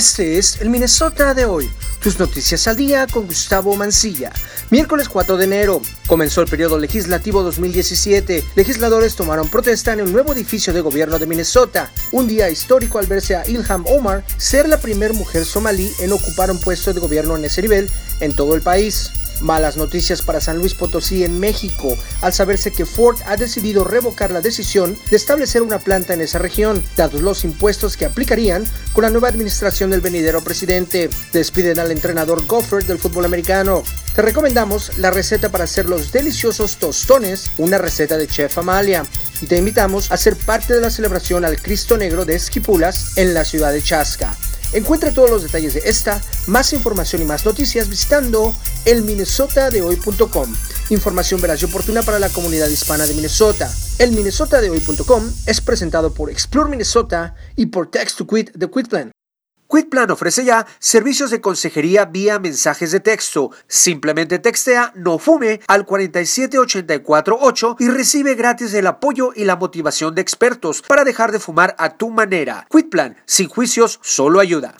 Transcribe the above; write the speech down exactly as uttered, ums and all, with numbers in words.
Este es el Minnesota de hoy. Tus noticias al día con Gustavo Mancilla. Miércoles cuatro de enero. Comenzó el periodo legislativo dos mil diecisiete. Legisladores tomaron protesta en el nuevo edificio de gobierno de Minnesota. Un día histórico al verse a Ilhan Omar ser la primera mujer somalí en ocupar un puesto de gobierno en ese nivel en todo el país. Malas noticias para San Luis Potosí en México, al saberse que Ford ha decidido revocar la decisión de establecer una planta en esa región, dados los impuestos que aplicarían con la nueva administración del venidero presidente. Despiden al entrenador Gophers del fútbol americano. Te recomendamos la receta para hacer los deliciosos tostones, una receta de Chef Amalia. Y te invitamos a ser parte de la celebración al Cristo Negro de Esquipulas en la ciudad de Chaska. Encuentra todos los detalles de esta, más información y más noticias visitando el minnesota de hoy punto com. Información veraz y oportuna para la comunidad hispana de Minnesota. El minnesota de hoy punto com es presentado por Explore Minnesota y por Text to Quit de Quitplan. Quitplan ofrece ya servicios de consejería vía mensajes de texto. Simplemente textea "no fume" al cuatro siete ocho cuatro ocho y recibe gratis el apoyo y la motivación de expertos para dejar de fumar a tu manera. Quitplan, sin juicios, solo ayuda.